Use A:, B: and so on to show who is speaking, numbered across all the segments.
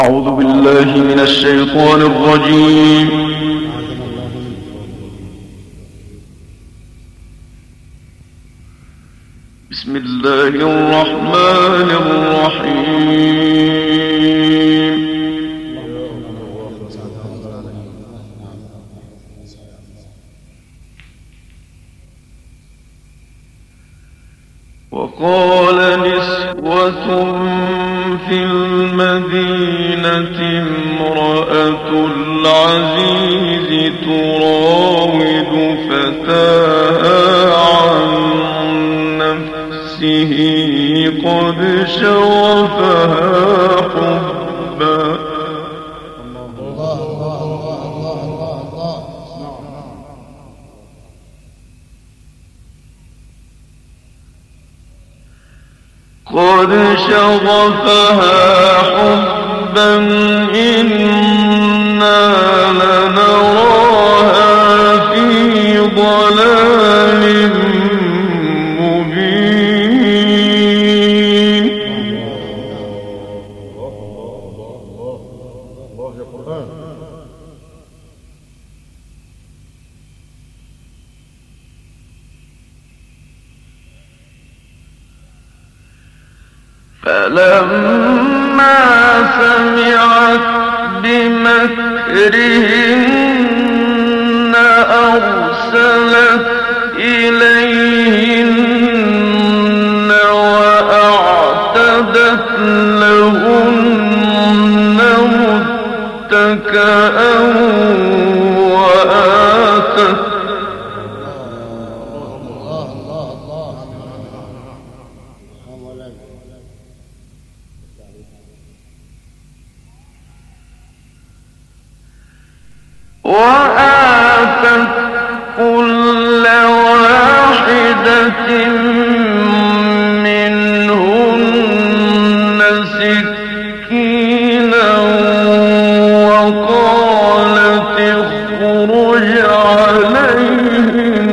A: أعوذ بالله من الشيطان الرجيم. بسم الله الرحمن الرحيم. وقال نسوة في المدينة امرأة العزيز تراود فتاها عن نفسه قد شغفها حبا. قد شغفها حبا إنا لنراها في ضلال مبين. فلما سمعت بمكرهن أرسلت إليهن وأعتدت لهن متكئا وآتت كل واحدة منهن سكينا وقالت اخرج عليهن.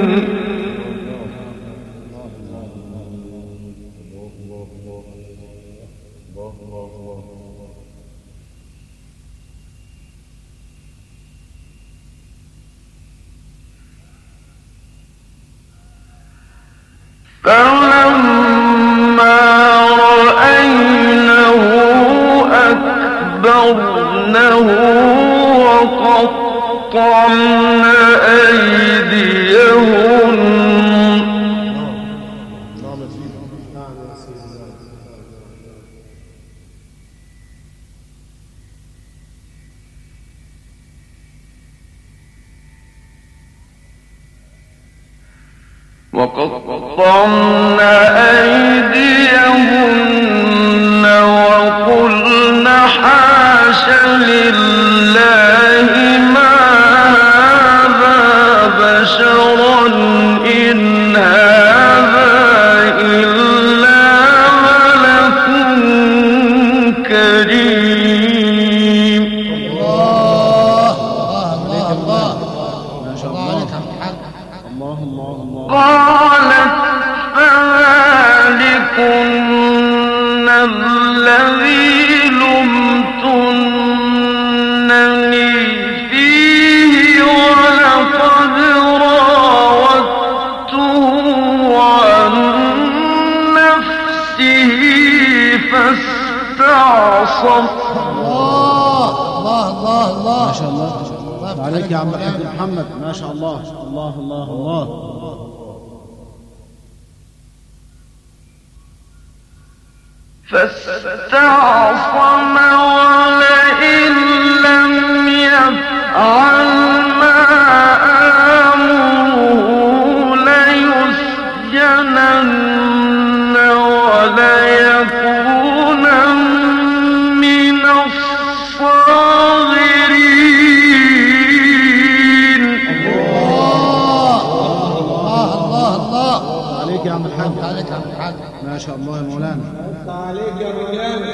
A: فلما رأينه أكبرنه وقطعن أيديهن وقلن حاش لله ما هذا بشرا إن هذا إلا ملك كريم. قالت فذلكن الذي لمتنني فيه ولقد راودته عن نفسه فاستعصم.
B: الله ما شاء الله عليك يا عم الحاج محمد، ما شاء الله. الله الله الله.
A: فاستعصم ولئن لم يفعل ما آمره ليسجنن وليكونن من الصاغرين.
B: الله عليك يا عم الحاج، ما شاء الله يا مولانا.
C: عليك يا مولانا.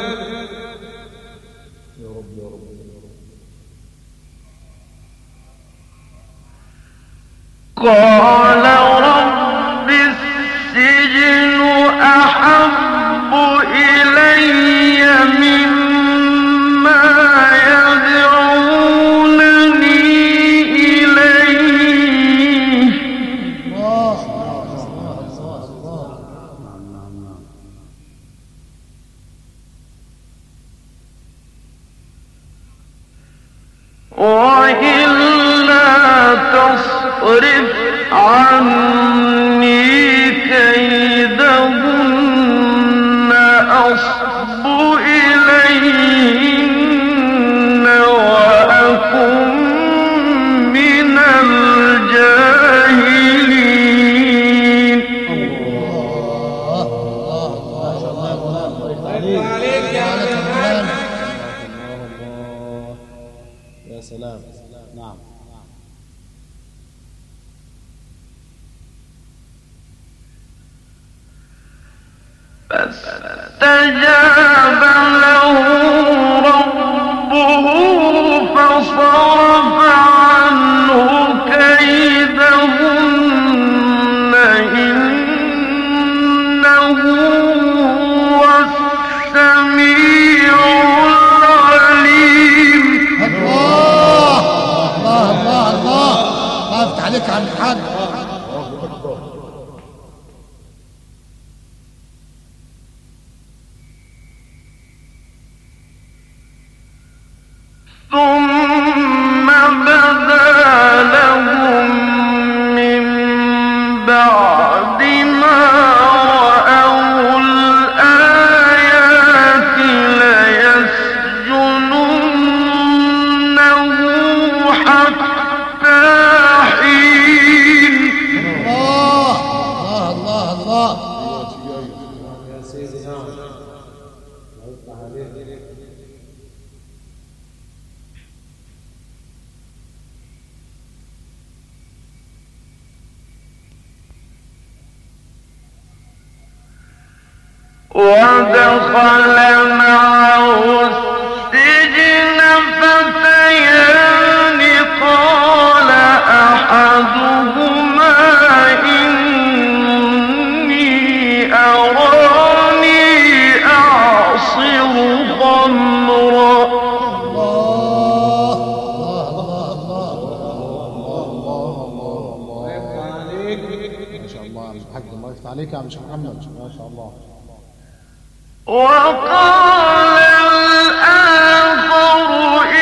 C: يا رب يا رب.
A: قال رب السجن أحب إلي مما وإلا تصرف عني كيدهن أصب إليهن وأكن من الجاهلين.
B: يا سلام. نعم.
A: فاستجاب له ربه فصرف عنه كيدهن إنه هو السميع العليم.
D: الله الله الله الله. وقفت عليك عم الحاج.
A: ثم بدا لهم من بعد ما رأوا الآيات ليسجننه حتى حين.
D: الله الله الله الله.
C: يا سيدي نعم. الله عليك.
A: ودخل معه السجن فتيان قال أحدهما إني أراني أعصر خمرا.
D: الله الله الله
C: الله يفتح عليك.
B: ما شاء الله يا الحاج. الله يفتح عليك يا عم شيخ محمد. ما شاء الله.
A: وقال الآخر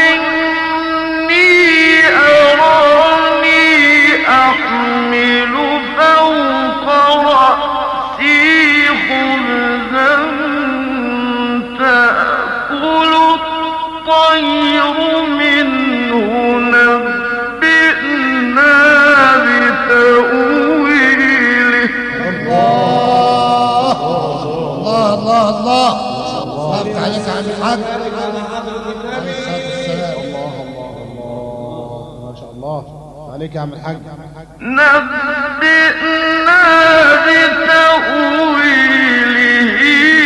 A: إني أراني أحمل فوق رأسي خبزا تأكل الطير منه نبئنا بتأويله.
D: الله الله الله. وقفت عليك عم الحاج.
C: على حضرة النبي.
D: السلام.
B: الله الله الله. ما شاء الله. عليك يا عم الحاج.
A: نبئنا بتأويله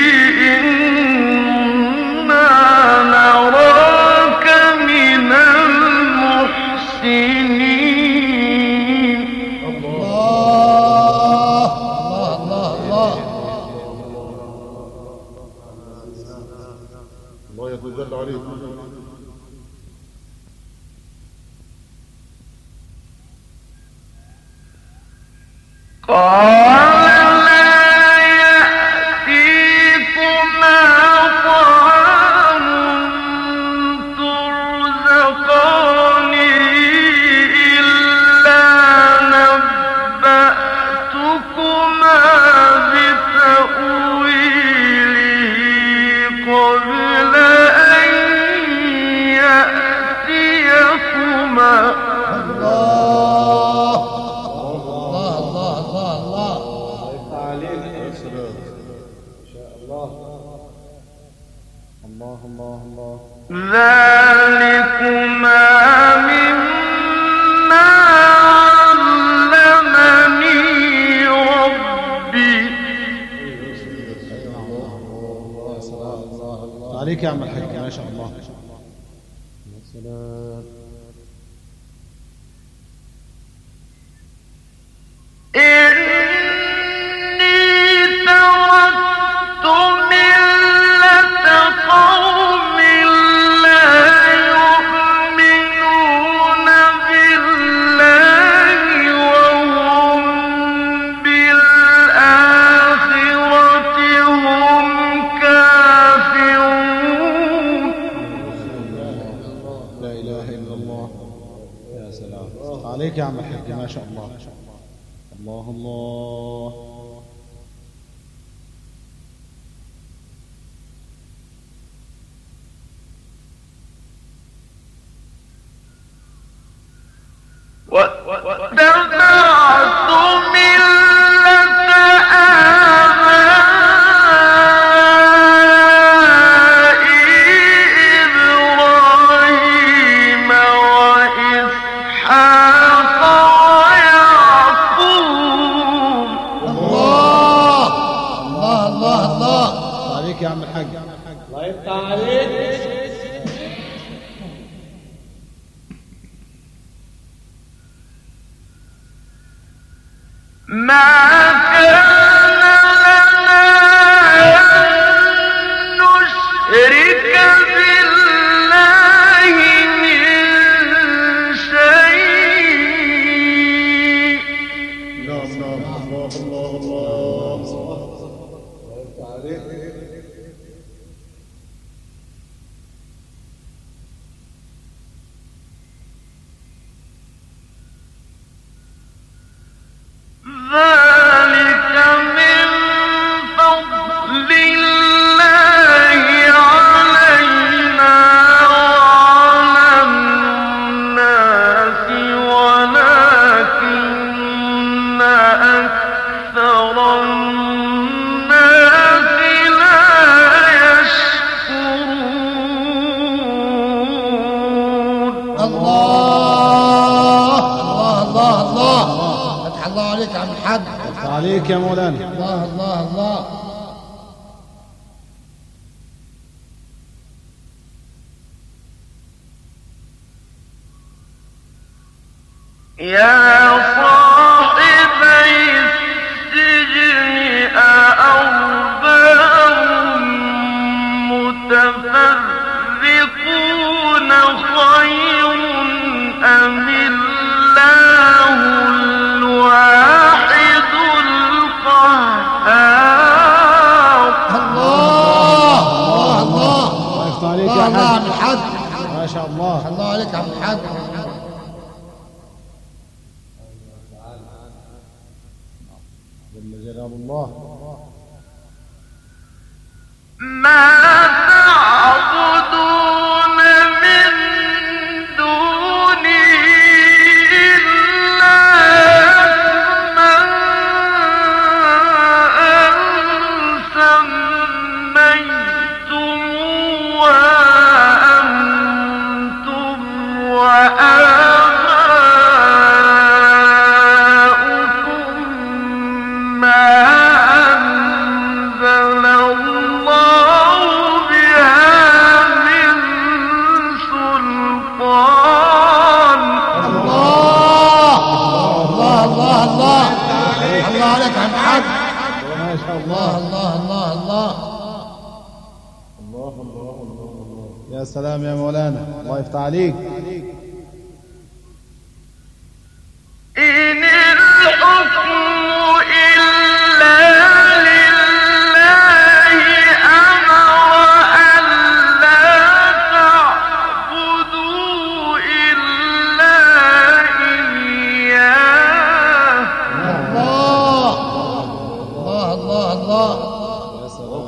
A: إنا نراك من المحسنين.
D: الله الله الله الله.
E: الله يتجلى عليك.
A: قال لا يأتيكما طعام ترزقانه إلا نبأتكما بتأويله قبل أن يأتيكما.
D: الله الله الله الله.
C: الله يفتح عليك.
E: يا سلام.
C: إن شاء الله.
B: الله الله الله.
A: ذلكما مما علمني ربي.
B: عليك يا عم الحاج. ما شاء الله. يا سلام.
A: إني تركت ملة قوم لا يؤمنون بالله وهم بالآخرة هم كافرون.
B: لا إله إلا الله. سلام. عليك يا عم الحاج ما شاء الله. الله الله.
A: واتبعت ملة آبائي إبراهيم وإسحاق ويعقوب.
D: الله الله الله الله.
B: عليك يا عم الحاج.
C: الله يفتح عليك.
A: ما كان لنا أن نشرك بالله من شيء.
E: نعم نعم. الله الله الله.
C: الله يفتح عليك.
A: ذلك من فضل الله علينا وعلى الناس ولكن أكثر الناس لا يشكرون.
D: الله الله الله الله. فتح الله عليك يا عم الحاج.
B: عليك يا مولانا.
D: الله الله الله.
A: يا صاحبي السجن أأرباب متفرقون خير أم الله الواحد القهار.
D: الله الله الله.
B: الله يفتح عليك
D: الله
B: يا
D: الله يا عم
B: حاج.
D: الحاج.
B: ما شاء الله.
D: الله عليك يا عم الحاج.
B: جل جلال الله.
A: ما تعبدون من دونه إلا أسماء سميتموها أنتم وآباؤكم ما أنزل الله بها من سلطان.
D: الله الله الله الله. الله عليك يا عم الحاج.
B: ما شاء الله.
D: الله الله الله الله.
B: يا سلام يا مولانا. الله يفتح عليك.
A: إن الحكم إلا لله أمر ألا تعبدوا إلا إياه.
D: الله الله الله الله.
B: يا سلام.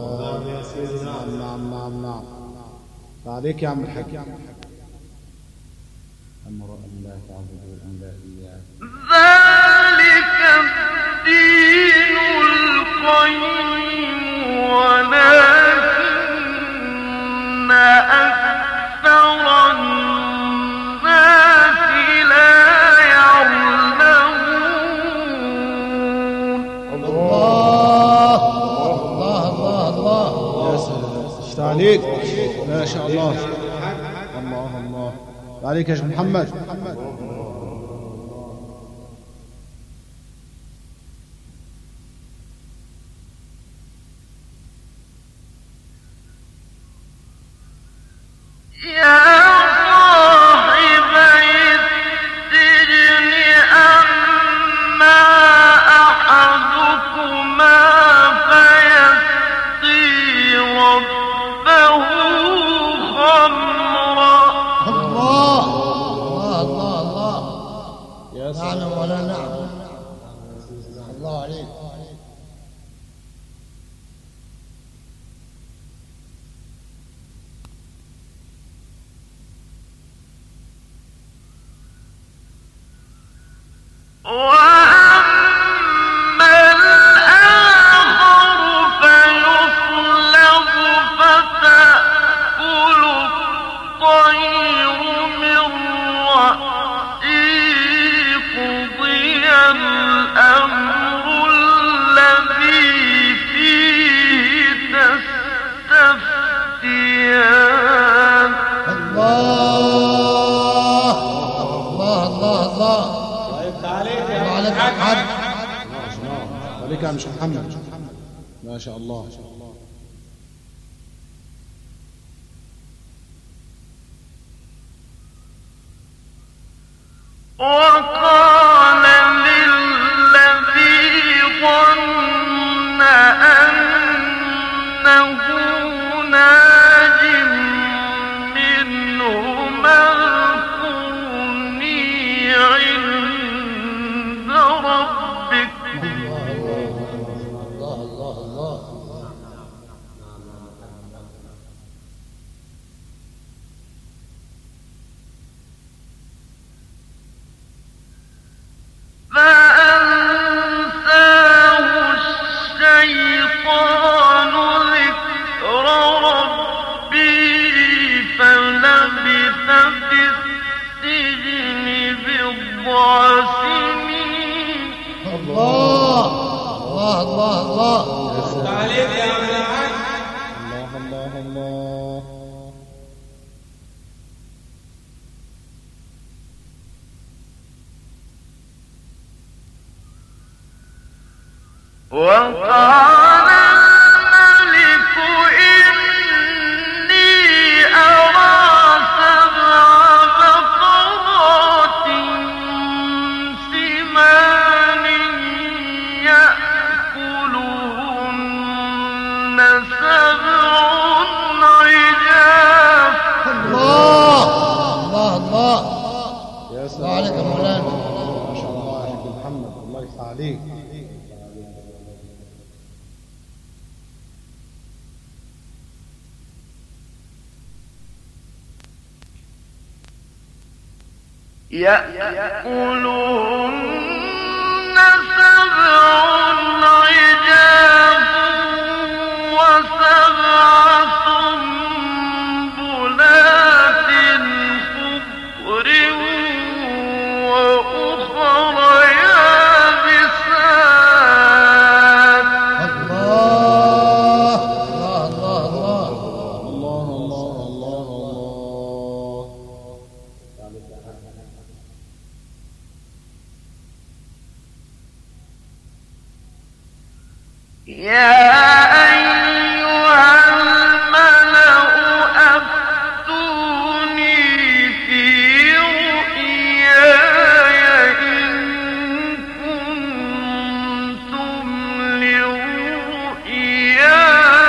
B: نعم نعم نعم. عليك يا عم الحاج. أمر أن لا تعبدوا إلا إياه.
A: ذلك الدين القيم ولكن أكثر الناس لا يعلمون.
D: الله الله الله الله.
B: يا سلام. اشتاق عليك. ما شاء الله. الله الله. عليك يا شيخ محمد.
A: يا صاحبي السجن أما أحدكما فيسقي ربه خمرا.
D: الله الله الله الله.
B: عليك يا مش محمد. ما شاء الله.
F: وقال للذي ظن أنه ناج منهما اذكرني عند ربك. فأنساه الشيطان ذكر ربه فلبث في السجن بضع سنين.
D: الله الله الله الله.
C: عليك يا عم الحاج.
B: الله الله الله.
F: وقال الملك إني أرى 7 بقرات سمان يأكلهن 7 عجاف.
D: الله الله الله.
B: يا سلام.
D: الله عليك يا مولانا.
B: ما شاء الله يا حاج محمد. الله يفتح عليك.
F: يأكلهن 7 عجاف و7 سنبلات خضر وأخر يابسات.
D: الله الله الله الله.
B: الله الله الله الله.
F: يا أيها الملأ أفتوني في رؤياي إن كنتم للرؤيا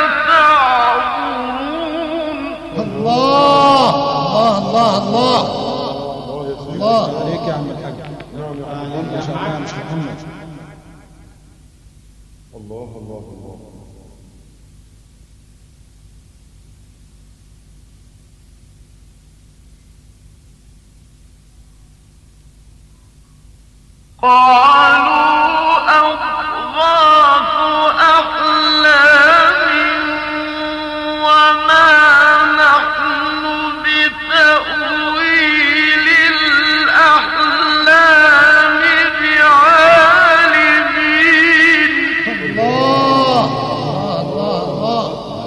F: تعبرون.
D: الله الله الله الله.
B: عليك يا عم الحاج. ما شاء الله يا مش محمد.
E: الله الله الله.
F: قالوا أضغاث أحلام وما نحن بتأويل الأحلام بعالمين.
D: الله الله الله.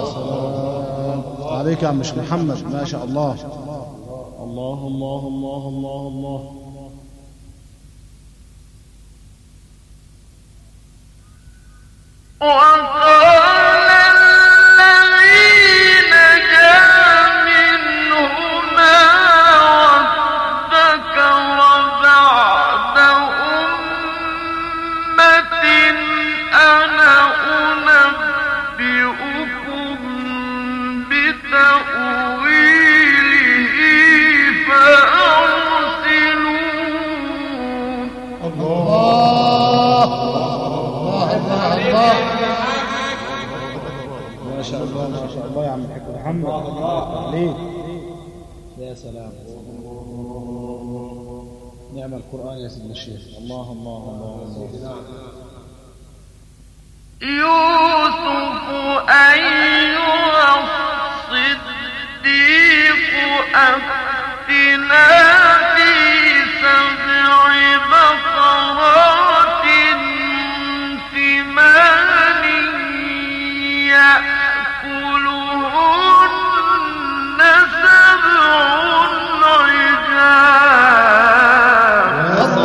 B: عليك يا مش محمد. ما شاء الله. الله الله الله الله الله.
F: وقال الذي نجا منهما وادكر بعد أمة أنا أنبئكم بتأويله فأرسلون.
D: الله الله الله.
B: ما شاء الله ما شاء الله يا عم الحاج محمد. عليك. يا سلام. نعم القرآن يا سيدنا الشيخ. الله الله الله الله.
F: يوسف أيها الصديق أفتنا في 7 بقرات ثمان يأكلهن 7 عجاف.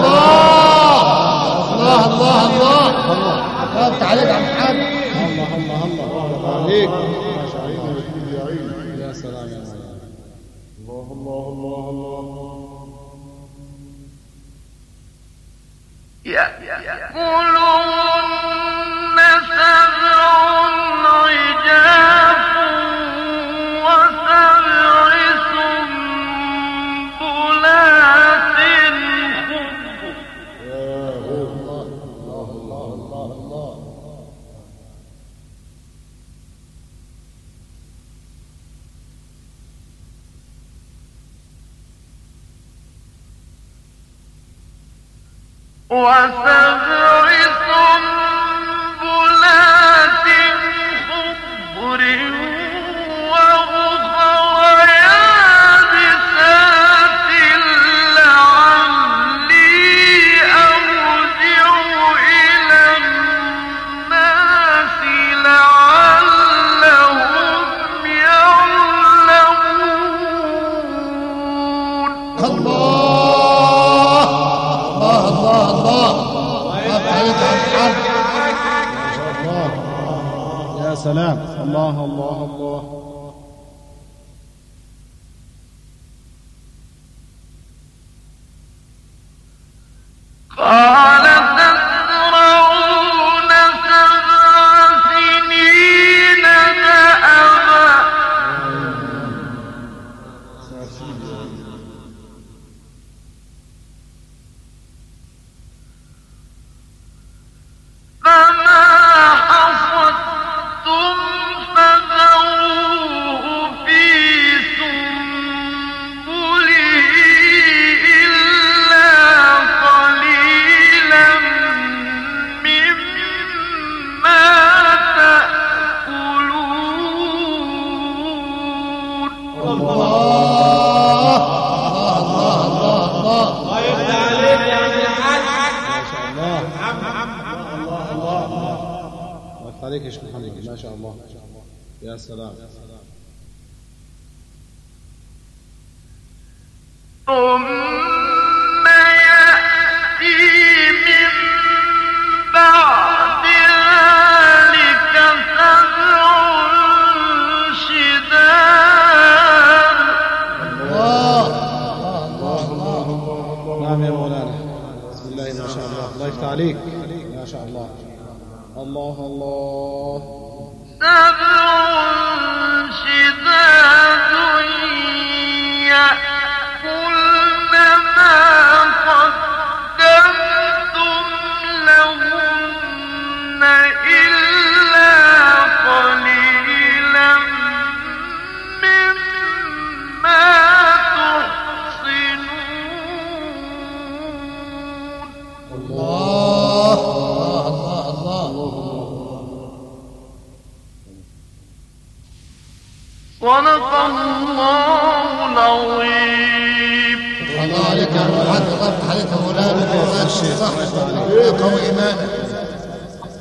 D: الله الله الله الله. خفت عليك يا محمد.
B: الله الله الله عليك.
E: يا سلام يا سلام. الله الله الله الله.
F: يأكلهن 7 عجاف و7 سنبلات خضر.
D: الله الله الله الله.
F: و7 سنبلات خضر وأخر يابسات لعلي أرجع إلى الناس لعلهم يعلمون.
D: الله الله الله. خفت عليك يا محمد.
B: يا سلام. الله الله الله.
F: قال تزرعون 7 سنين دأبا فما حصدتم فذروه في سنبله إلا قليلا مما تأكلون.
D: الله الله الله الله.
C: يفتح عليك يا عم الحاج.
B: الله الله الله. وقت عليك يا شيخ محمد. ما شاء الله. يا سلام.
F: ثم يأتي من بعد ذلك 7 شداد.
D: الله الله الله.
B: نعم يا مولانا. بسم الله ما شاء الله. الله يفتح عليك. ما شاء الله. الله الله.
F: 7 شداد يأكلن ما قدمتم لهن إلا قليلا مما تحصنون.
D: الله الله الله الله.
F: صدق الله العظيم.
D: الله عليك يا محمد. خفت عليك يا مولانا. صح. قوي إيمانك.